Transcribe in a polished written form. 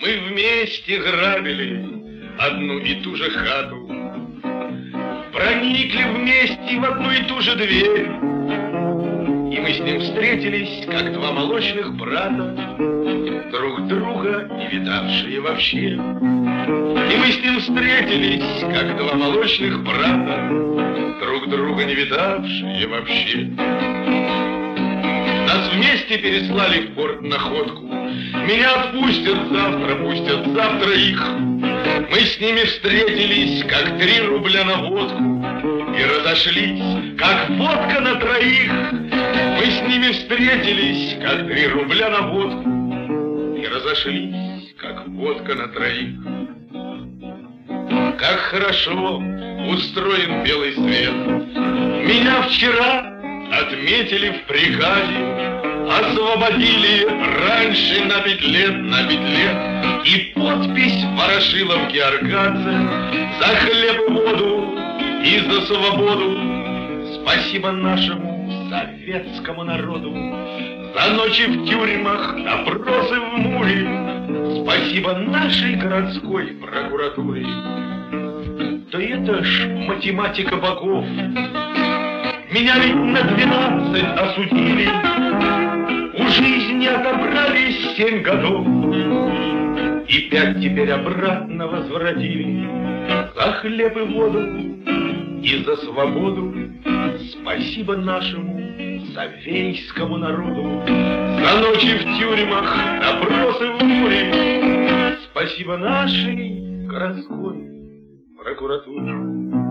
Мы вместе грабили одну и ту же хату, проникли вместе в одну и ту же дверь, и мы с ним встретились, как два молочных брата, друг друга не видавшие вообще. И мы с ним встретились, как два молочных брата, друг друга не видавшие вообще. Нас вместе переслали в порт находку. Меня отпустят завтра, пустят завтра их. Мы с ними встретились, как 3 рубля на водку, и разошлись, как водка на троих. Мы с ними встретились, как 3 рубля на водку, и разошлись, как водка на троих. Как хорошо устроен белый свет. Меня вчера отметили в бригаде, освободили раньше на 5 лет, и подпись в Ворошиловке Аркадзе за хлеб и воду и за свободу. Спасибо нашему советскому народу за ночи в тюрьмах, допросы в Муре. Спасибо нашей городской прокуратуре. Да это ж математика богов. Меня ведь на 12 осудили, у жизни отобрали 7 годов, и 5 теперь обратно возвратили за хлеб и воду и за свободу. Спасибо нашему советскому народу за ночи в тюрьмах, допросы в Муре. Спасибо нашей городской прокуратуре.